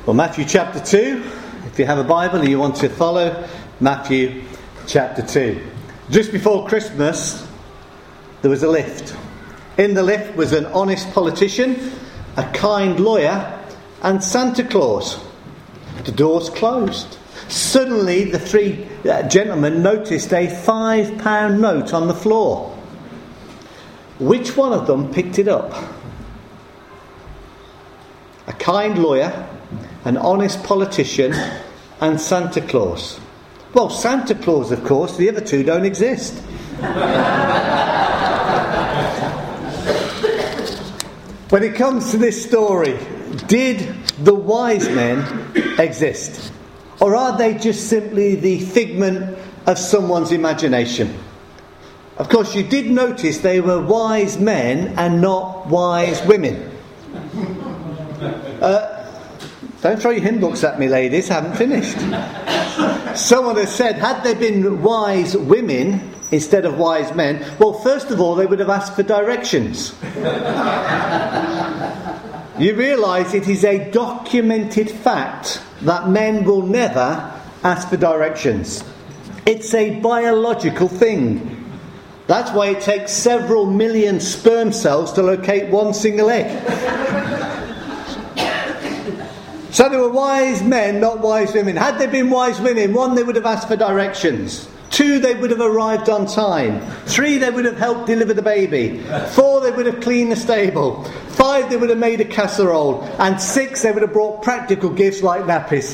Well, Matthew chapter 2, if you have a Bible and you want to follow, Matthew chapter 2. Just before Christmas, there was a lift. In the lift was an honest politician, a kind lawyer, and Santa Claus. The doors closed. Suddenly, the three gentlemen noticed a £5 note on the floor. Which one of them picked it up? A kind lawyer, an honest politician, and Santa Claus. Well, Santa Claus, of course, the other two don't exist. When it comes to this story, did the wise men exist? Or are they just simply the figment of someone's imagination? Of course, you did notice they were wise men and not wise women. Don't throw your hymn books at me, ladies. Haven't finished. Someone has said, had they been wise women instead of wise men, well, first of all, they would have asked for directions. You realise it is a documented fact that men will never ask for directions. It's a biological thing. That's why it takes several million sperm cells to locate one single egg. So they were wise men, not wise women. Had they been wise women, 1, they would have asked for directions. 2, they would have arrived on time. 3, they would have helped deliver the baby. 4, they would have cleaned the stable. 5, they would have made a casserole. And 6, they would have brought practical gifts like nappies.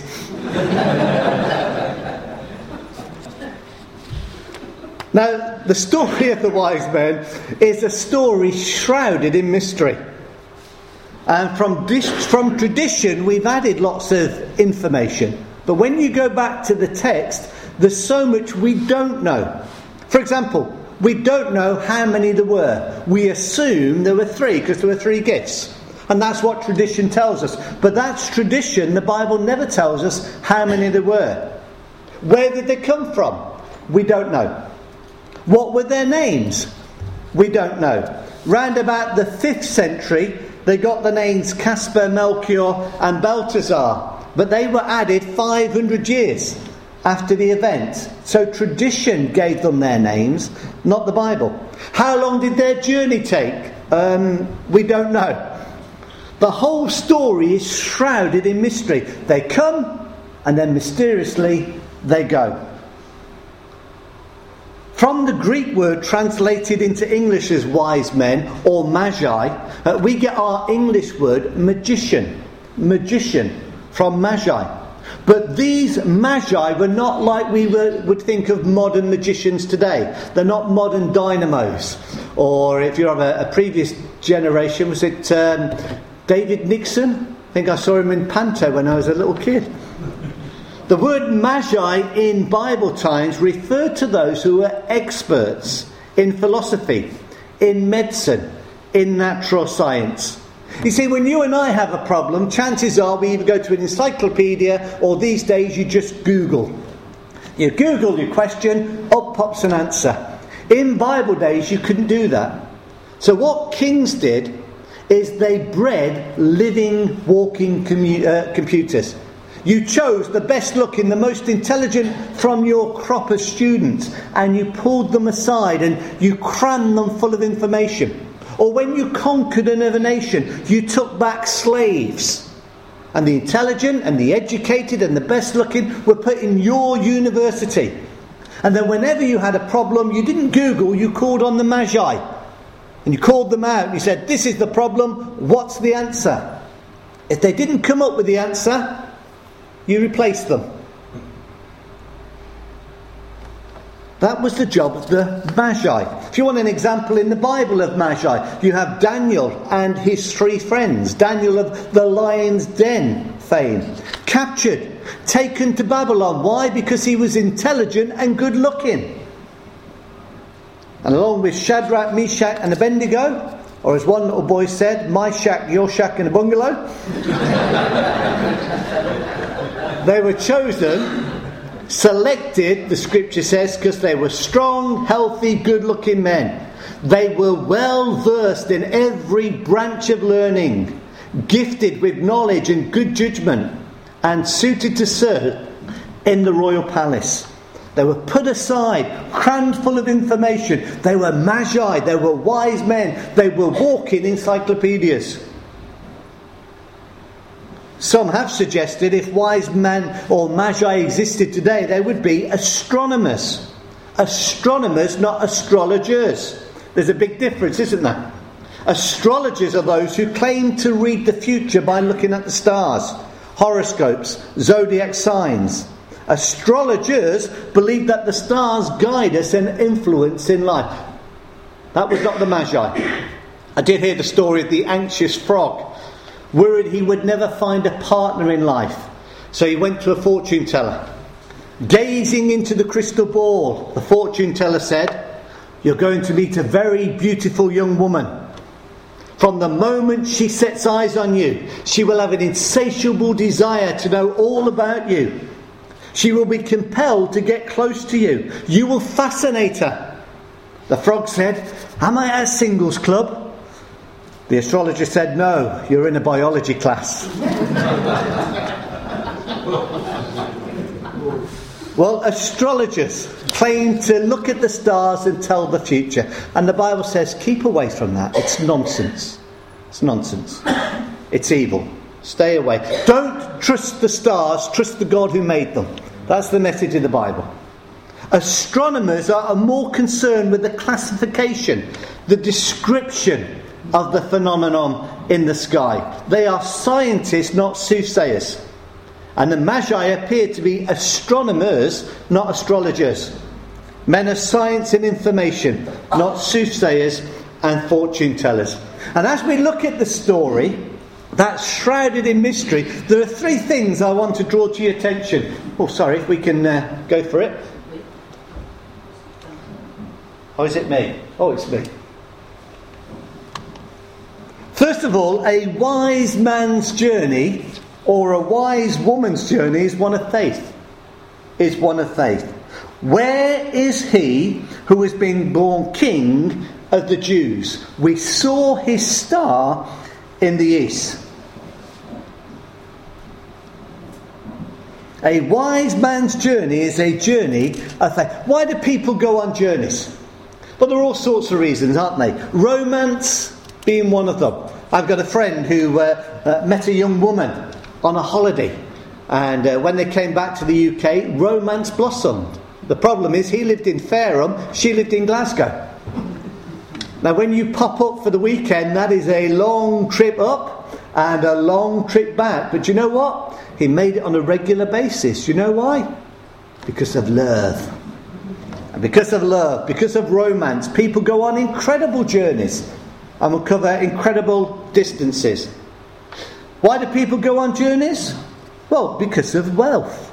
Now, the story of the wise men is a story shrouded in mystery. And from tradition, we've added lots of information. But when you go back to the text, there's so much we don't know. For example, we don't know how many there were. We assume there were 3 because there were 3 gifts. And that's what tradition tells us. But that's tradition. The Bible never tells us how many there were. Where did they come from? We don't know. What were their names? We don't know. Round about the 5th century, they got the names Caspar, Melchior and Balthazar, but they were added 500 years after the event. So tradition gave them their names, not the Bible. How long did their journey take? We don't know. The whole story is shrouded in mystery. They come and then mysteriously they go. From the Greek word translated into English as wise men or magi, we get our English word magician. Magician from magi. But these magi were not like we would think of modern magicians today. They're not modern dynamos. Or if you're of a previous generation, was it David Nixon? I think I saw him in Panto when I was a little kid. The word magi in Bible times referred to those who were experts in philosophy, in medicine, in natural science. You see, when you and I have a problem, chances are we either go to an encyclopedia or these days you just Google. You Google your question, up pops an answer. In Bible days you couldn't do that. So what kings did is they bred living, walking computers. You chose the best looking, the most intelligent from your crop of students, and you pulled them aside and you crammed them full of information. Or when you conquered another nation, you took back slaves. And the intelligent and the educated and the best looking were put in your university. And then whenever you had a problem, you didn't Google, you called on the magi. And you called them out and you said, this is the problem, what's the answer? If they didn't come up with the answer, you replaced them. That was the job of the magi. If you want an example in the Bible of magi, you have Daniel and his 3 friends. Daniel of the lion's den fame. Captured, taken to Babylon. Why? Because he was intelligent and good looking. And along with Shadrach, Meshach and Abednego, or as one little boy said, my shack, your shack in a bungalow. They were chosen, selected, the scripture says, because they were strong, healthy, good-looking men. They were well versed in every branch of learning, gifted with knowledge and good judgment. and suited to serve in the royal palace. They were put aside, crammed full of information. They were magi, they were wise men, they were walking encyclopedias. Some have suggested if wise men or magi existed today, they would be astronomers. Astronomers, not astrologers. There's a big difference, isn't there? Astrologers are those who claim to read the future by looking at the stars, horoscopes, zodiac signs. Astrologers believe that the stars guide us and influence in life. That was not the Magi. I did hear the story of the anxious frog, worried he would never find a partner in life. So he went to a fortune teller. Gazing into the crystal ball, the fortune teller said, "You're going to meet a very beautiful young woman. From the moment she sets eyes on you, she will have an insatiable desire to know all about you. She will be compelled to get close to you. You will fascinate her." The frog said, "Am I at a singles club?" The astrologer said, "No, you're in a biology class." Well, astrologers claim to look at the stars and tell the future. And the Bible says, keep away from that. It's nonsense. It's nonsense. It's evil. Stay away. Don't trust the stars, trust the God who made them. That's the message of the Bible. Astronomers are more concerned with the classification, the description of the phenomenon in the sky. They are scientists, not soothsayers. And the Magi appear to be astronomers, not astrologers. Men of science and information, not soothsayers and fortune tellers. And as we look at the story that's shrouded in mystery, there are three things I want to draw to your attention. Oh, sorry, if we can go for it. Oh, is it me? Oh, it's me. First of all, a wise man's journey or a wise woman's journey is one of faith. Is one of faith. Where is he who has been born King of the Jews? We saw his star in the east. A wise man's journey is a journey of faith. Why do people go on journeys? Well, there are all sorts of reasons, aren't they? Romance being one of them. I've got a friend who met a young woman on a holiday, and when they came back to the UK, romance blossomed. The problem is he lived in Fareham, she lived in Glasgow. Now when you pop up for the weekend, that is a long trip up and a long trip back. But you know what? He made it on a regular basis. You know why? Because of love. And because of love, because of romance, people go on incredible journeys and will cover incredible distances. Why do people go on journeys? Well, because of wealth.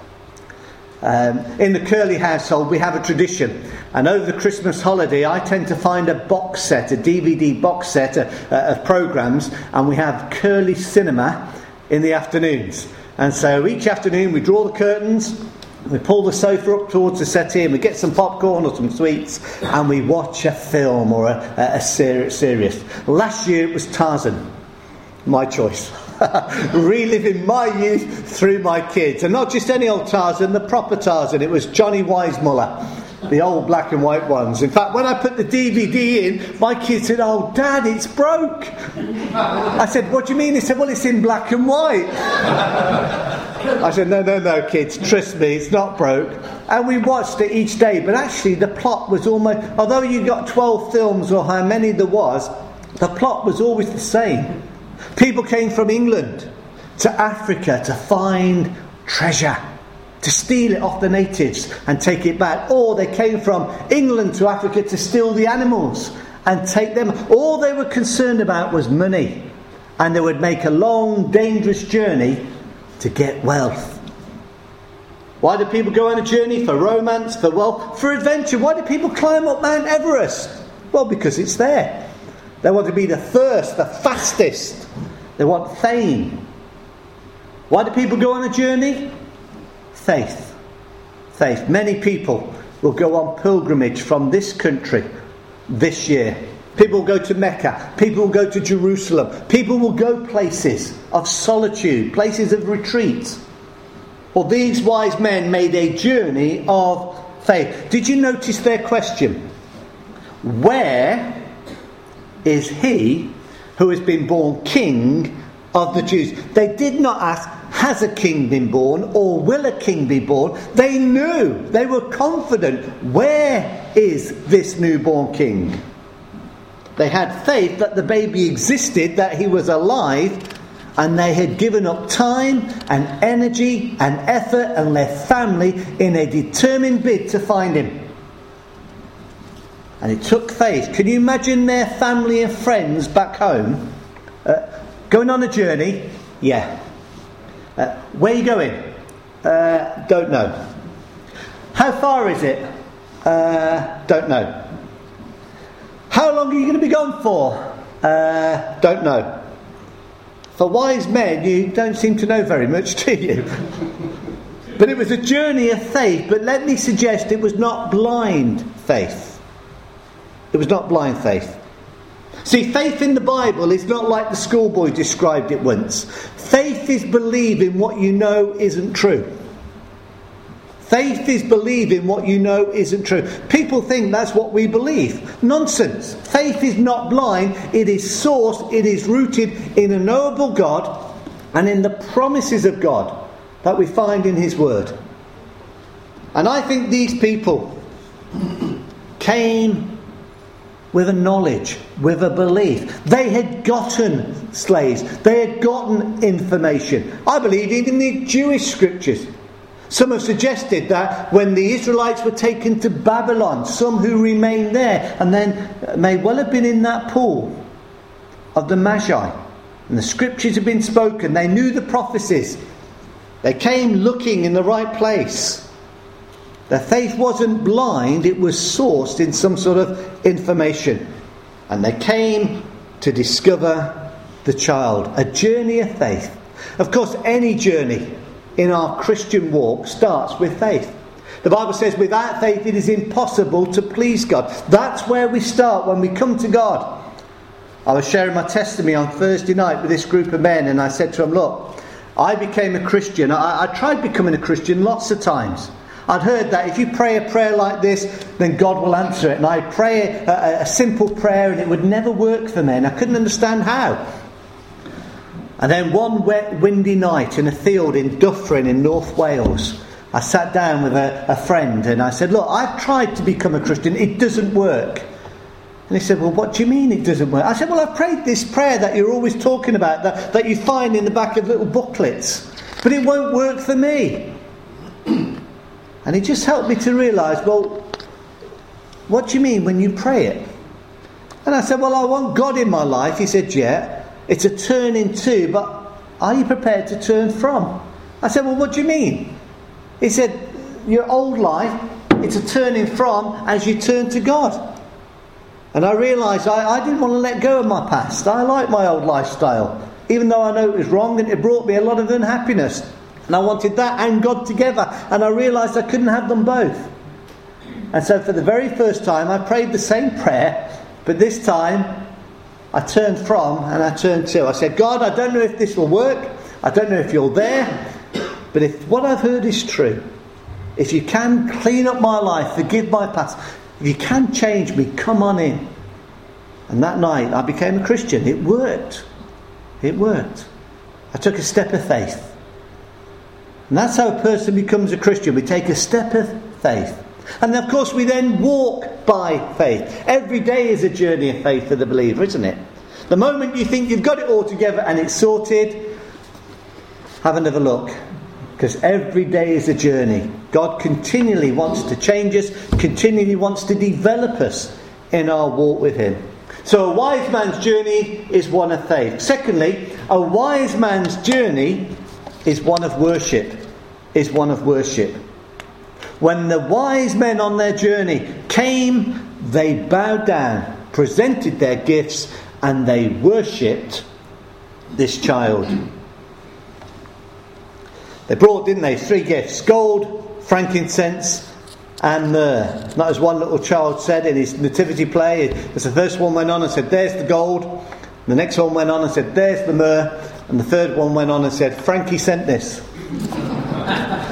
In the Curley household, we have a tradition. And over the Christmas holiday, I tend to find a box set, a DVD box set of programmes. And we have Curley Cinema in the afternoons. And so each afternoon we draw the curtains, we pull the sofa up towards the settee, and we get some popcorn or some sweets, and we watch a film or a series. Last year it was Tarzan. My choice. Reliving my youth through my kids. And not just any old Tarzan, the proper Tarzan. It was Johnny Weissmuller, the old black and white ones. In fact, when I put the DVD in, my kids said, "Oh, Dad, it's broke." I said, "What do you mean?" He said, "Well, it's in black and white." I said, No, kids, trust me, it's not broke. And we watched it each day. But actually, the plot was almost... Although you got 12 films or how many there was, the plot was always the same. People came from England to Africa to find treasure, to steal it off the natives and take it back. Or they came from England to Africa to steal the animals and take them. All they were concerned about was money. And they would make a long, dangerous journey to get wealth. Why do people go on a journey? For romance, for wealth, for adventure. Why do people climb up Mount Everest? Well, because it's there. They want to be the first, the fastest. They want fame. Why do people go on a journey? Faith. Faith. Many people will go on pilgrimage from this country this year. People will go to Mecca. People will go to Jerusalem. People will go places of solitude, places of retreat. Or these wise men made a journey of faith. Did you notice their question? Where is he who has been born king of the Jews? They did not ask, has a king been born or will a king be born? They knew, they were confident, where is this newborn king? They had faith that the baby existed, that he was alive, and they had given up time and energy and effort and their family in a determined bid to find him. And it took faith. Can you imagine their family and friends back home going on a journey? Yeah. Where are you going? Don't know. How far is it? Don't know. How long are you going to be gone for? Don't know. For wise men, you don't seem to know very much, do you? But it was a journey of faith. But let me suggest it was not blind faith. It was not blind faith. See, faith in the Bible is not like the schoolboy described it once. Faith is believing what you know isn't true. Faith is believing what you know isn't true. People think that's what we believe. Nonsense. Faith is not blind. It is sourced, it is rooted in a knowable God and in the promises of God that we find in His Word. And I think these people came with a knowledge, with a belief. They had gotten slaves. They had gotten information. I believe even in the Jewish scriptures. Some have suggested that when the Israelites were taken to Babylon, some who remained there and then may well have been in that pool of the Magi. And the scriptures had been spoken. They knew the prophecies. They came looking in the right place. Their faith wasn't blind, it was sourced in some sort of information. And they came to discover the child. A journey of faith. Of course, any journey in our Christian walk starts with faith. The Bible says without faith it is impossible to please God. That's where we start when we come to God. I was sharing my testimony on Thursday night with this group of men, and I said to them, look, I became a Christian. I tried becoming a Christian lots of times. I'd heard that if you pray a prayer like this, then God will answer it. And I pray a simple prayer and it would never work for me. And I couldn't understand how. And then one wet, windy night in a field in Dyffryn in North Wales, I sat down with a friend and I said, look, I've tried to become a Christian. It doesn't work. And he said, well, what do you mean it doesn't work? I said, well, I've prayed this prayer that you're always talking about, that you find in the back of little booklets. But it won't work for me. And it just helped me to realise, well, what do you mean when you pray it? And I said, well, I want God in my life. He said, yeah. It's a turning to, but are you prepared to turn from? I said, well, what do you mean? He said, your old life, it's a turning from as you turn to God. And I realised I didn't want to let go of my past. I like my old lifestyle, even though I know it was wrong and it brought me a lot of unhappiness. And I wanted that and God together. And I realised I couldn't have them both. And so for the very first time, I prayed the same prayer, but this time I turned from and I turned to. I said, God, I don't know if this will work. I don't know if you're there. But if what I've heard is true, if you can clean up my life, forgive my past, if you can change me, come on in. And that night I became a Christian. It worked. It worked. I took a step of faith. And that's how a person becomes a Christian. We take a step of faith. And of course we then walk by faith. Every day is a journey of faith for the believer, isn't it? The moment you think you've got it all together and it's sorted, have another look. Because every day is a journey. God continually wants to change us, continually wants to develop us in our walk with Him. So a wise man's journey is one of faith. Secondly, a wise man's journey is one of worship. Is one of worship. When the wise men on their journey came, they bowed down, presented their gifts, and they worshipped this child. They brought, didn't they, 3 gifts: gold, frankincense, and myrrh. Not as one little child said in his nativity play, as the first one went on and said, there's the gold. The next one went on and said, there's the myrrh. And the third one went on and said, Frankie sent this.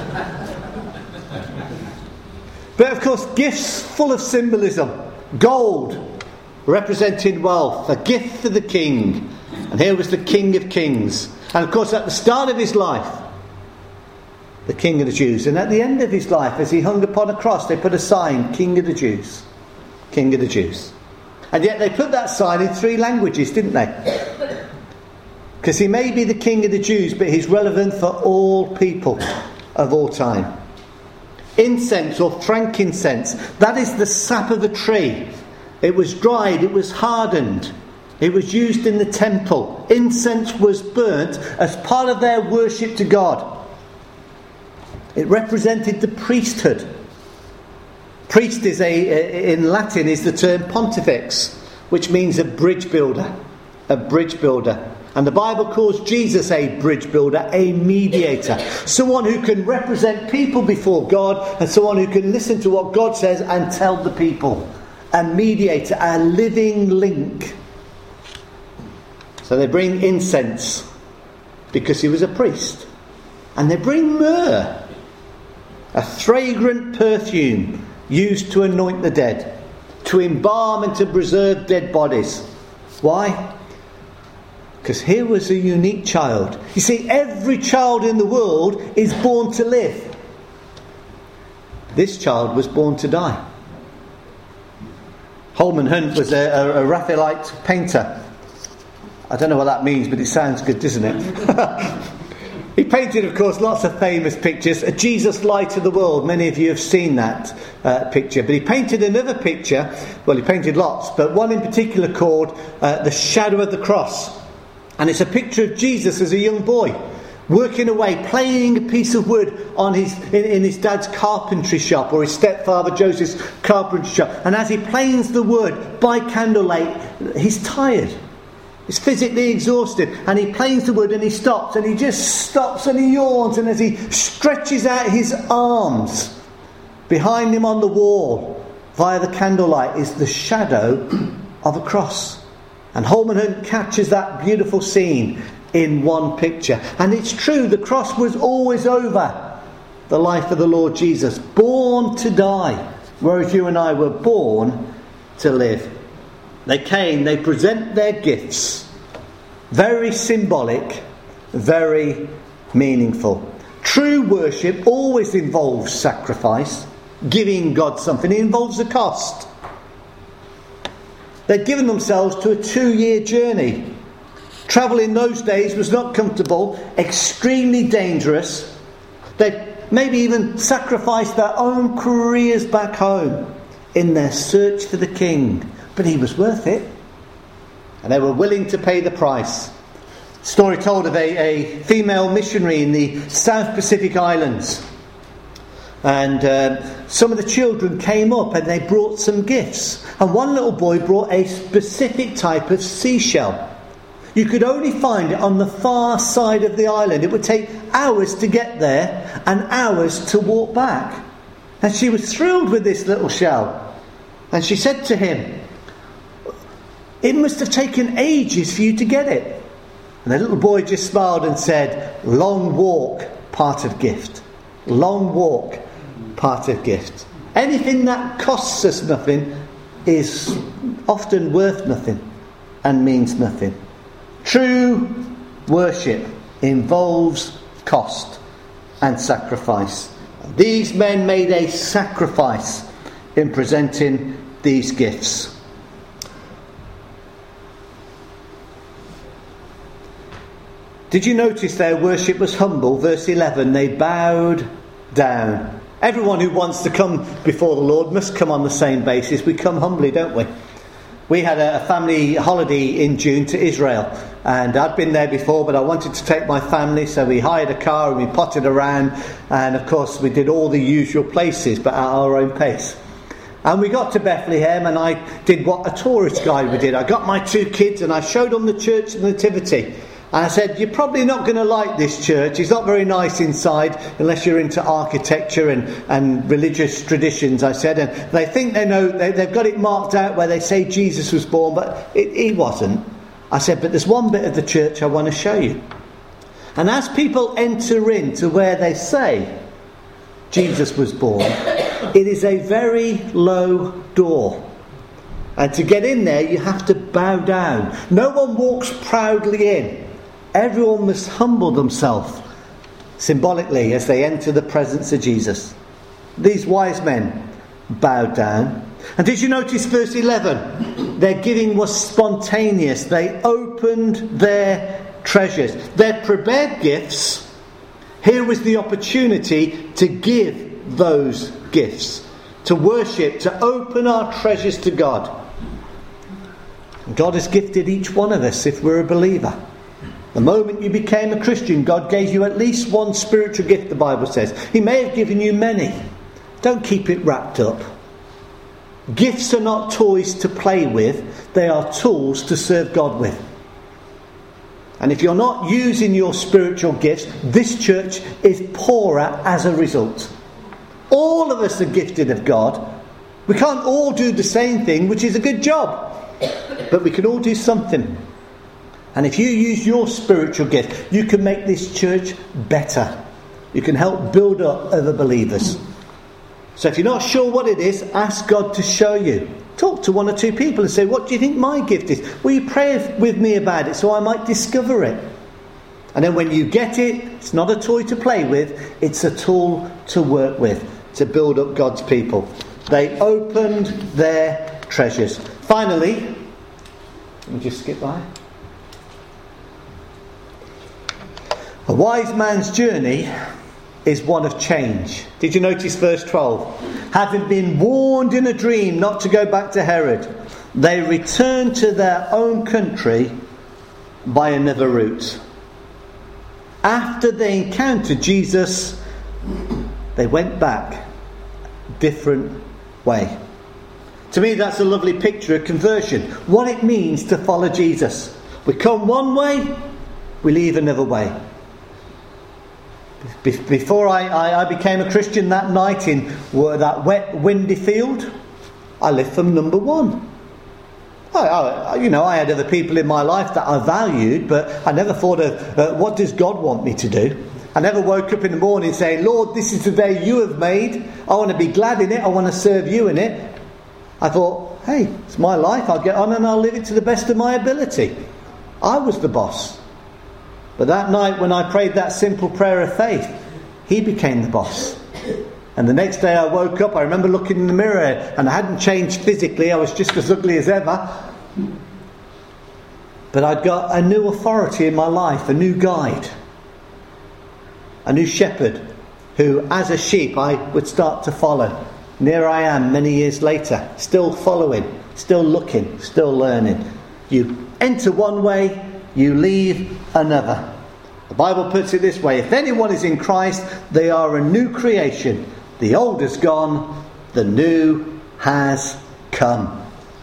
of course, gifts full of symbolism. Gold, representing wealth, a gift for the king. And here was the King of Kings. And of course, at the start of his life, the King of the Jews. And at the end of his life, as he hung upon a cross, they put a sign, King of the Jews. King of the Jews. And yet they put that sign in 3 languages, didn't they? Because he may be the King of the Jews, but he's relevant for all people of all time. Incense or frankincense, that is the sap of a tree. It was dried, it was hardened. It was used in the temple. Incense was burnt as part of their worship to God. It represented the priesthood. Priest is in Latin is the term pontifex, which means a bridge builder. A bridge builder. And the Bible calls Jesus a bridge builder, a mediator. Someone who can represent people before God, and someone who can listen to what God says and tell the people. A mediator, a living link. So they bring incense because he was a priest. And they bring myrrh, a fragrant perfume used to anoint the dead, to embalm and to preserve dead bodies. Why? Because here was a unique child. You see, every child in the world is born to live. This child was born to die. Holman Hunt was a Raphaelite painter. I don't know what that means, but it sounds good, doesn't it? He painted, of course, lots of famous pictures. A Jesus Light of the World. Many of you have seen that picture. But he painted another picture. Well, he painted lots, but one in particular called The Shadow of the Cross. And it's a picture of Jesus as a young boy, working away, planing a piece of wood on in his dad's carpentry shop, or his stepfather Joseph's carpentry shop. And as he planes the wood by candlelight, he's tired. He's physically exhausted, and he planes the wood and he stops, and he just stops and he yawns, and as he stretches out his arms, behind him on the wall via the candlelight is the shadow of a cross. And Holman Hunt captures that beautiful scene in one picture. And it's true, the cross was always over the life of the Lord Jesus, born to die, whereas you and I were born to live. They came, they present their gifts. Very symbolic, very meaningful. True worship always involves sacrifice, giving God something. It involves a cost. They'd given themselves to a 2-year journey. Travel in those days was not comfortable, extremely dangerous. They'd maybe even sacrificed their own careers back home in their search for the King. But he was worth it. And they were willing to pay the price. Story told of a female missionary in the South Pacific Islands. And some of the children came up and they brought some gifts. And one little boy brought a specific type of seashell. You could only find it on the far side of the island. It would take hours to get there and hours to walk back. And she was thrilled with this little shell. And she said to him, "It must have taken ages for you to get it." And the little boy just smiled and said, "Long walk, part of gift. Long walk, part of gift." Anything that costs us nothing is often worth nothing and means nothing. True worship involves cost and sacrifice. These men made a sacrifice in presenting these gifts. Did you notice their worship was humble? Verse 11, they bowed down. Everyone who wants to come before the Lord must come on the same basis. We come humbly, don't we? We had a family holiday in June to Israel, and I'd been there before, but I wanted to take my family, so we hired a car and we potted around, and of course we did all the usual places, but at our own pace. And we got to Bethlehem, and I did what a tourist guide would do. I got my 2 kids and I showed them the church nativity. And I said, "You're probably not going to like this church. It's not very nice inside unless you're into architecture and religious traditions," I said. And they think they know, they've got it marked out where they say Jesus was born, but he wasn't. I said, "But there's one bit of the church I want to show you." And as people enter into where they say Jesus was born, It is a very low door. And to get in there, you have to bow down. No one walks proudly in. Everyone must humble themselves symbolically as they enter the presence of Jesus. These wise men bowed down. And did you notice verse 11? Their giving was spontaneous. They opened their treasures. Their prepared gifts. Here was the opportunity to give those gifts. To worship, to open our treasures to God. God has gifted each one of us if we're a believer. The moment you became a Christian, God gave you at least one spiritual gift, the Bible says. He may have given you many. Don't keep it wrapped up. Gifts are not toys to play with. They are tools to serve God with. And if you're not using your spiritual gifts, this church is poorer as a result. All of us are gifted of God. We can't all do the same thing, which is a good job. But we can all do something. And if you use your spiritual gift, you can make this church better. You can help build up other believers. So if you're not sure what it is, ask God to show you. Talk to one or two people and say, what do you think my gift is? Will you pray with me about it so I might discover it? And then when you get it, it's not a toy to play with, it's a tool to work with, to build up God's people. They opened their treasures. Finally, let me just skip by. A wise man's journey is one of change. Did you notice verse 12? Having been warned in a dream not to go back to Herod, they returned to their own country by another route. After they encountered Jesus, they went back a different way. To me, that's a lovely picture of conversion. What it means to follow Jesus. We come one way, we leave another way. Before I became a Christian that night in that wet, windy field, I lived from number one. I had other people in my life that I valued, but I never thought of what does God want me to do. I never woke up in the morning saying, Lord, this is the day you have made. I want to be glad in it. I want to serve you in it. I thought, hey, it's my life. I'll get on and I'll live it to the best of my ability. I was the boss. But that night when I prayed that simple prayer of faith, he became the boss. And the next day I woke up, I remember looking in the mirror and I hadn't changed physically. I was just as ugly as ever. But I'd got a new authority in my life, a new guide, a new shepherd who, as a sheep, I would start to follow. And here I am many years later, still following, still looking, still learning. You enter one way, you leave another. The Bible puts it this way: if anyone is in Christ, they are a new creation. The old is gone, the new has come.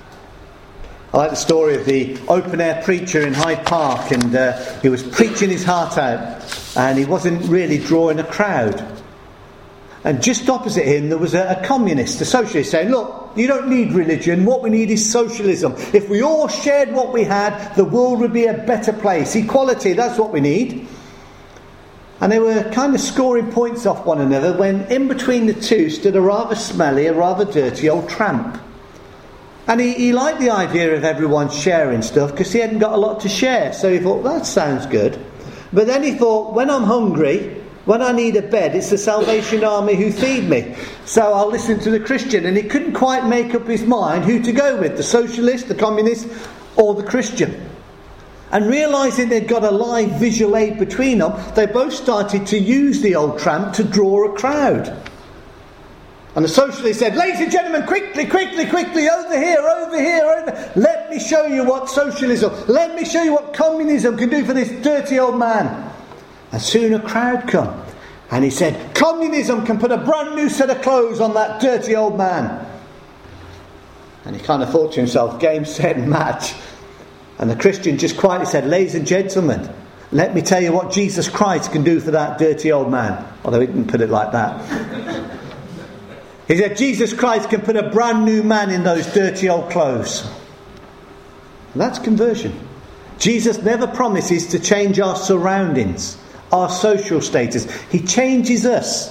I like the story of the open-air preacher in Hyde Park, and he was preaching his heart out, and he wasn't really drawing a crowd. And just opposite him there was a communist, a socialist, saying, look, you don't need religion, what we need is socialism. If we all shared what we had, the world would be a better place. Equality, that's what we need. And they were kind of scoring points off one another when in between the two stood a rather smelly, a rather dirty old tramp. And he liked the idea of everyone sharing stuff because he hadn't got a lot to share. So he thought, that sounds good. But then he thought, when I'm hungry, when I need a bed, it's the Salvation Army who feed me. So I'll listen to the Christian. And he couldn't quite make up his mind who to go with, the socialist, the communist, or the Christian. And realising they'd got a live visual aid between them, they both started to use the old tramp to draw a crowd. And the socialist said, ladies and gentlemen, quickly, quickly, quickly, over here, over here, over. Let me show you what socialism, let me show you what communism can do for this dirty old man. And soon a crowd come. And he said, communism can put a brand new set of clothes on that dirty old man. And he kind of thought to himself, game, set, match. And the Christian just quietly said, ladies and gentlemen, let me tell you what Jesus Christ can do for that dirty old man. Although he didn't put it like that. He said, Jesus Christ can put a brand new man in those dirty old clothes. And that's conversion. Jesus never promises to change our surroundings, our social status. He changes us.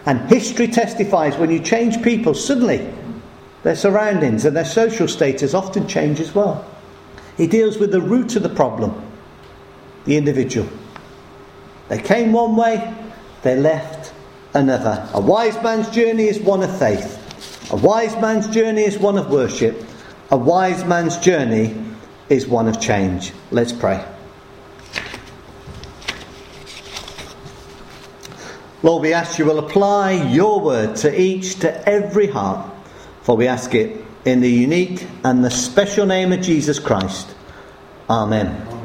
And history testifies when you change people, suddenly their surroundings and their social status often change as well. He deals with the root of the problem, the individual. They came one way, they left another. A wise man's journey is one of faith. A wise man's journey is one of worship. A wise man's journey is one of change. Let's pray. Lord, we ask you will apply your word to every heart. For we ask it in the unique and the special name of Jesus Christ. Amen.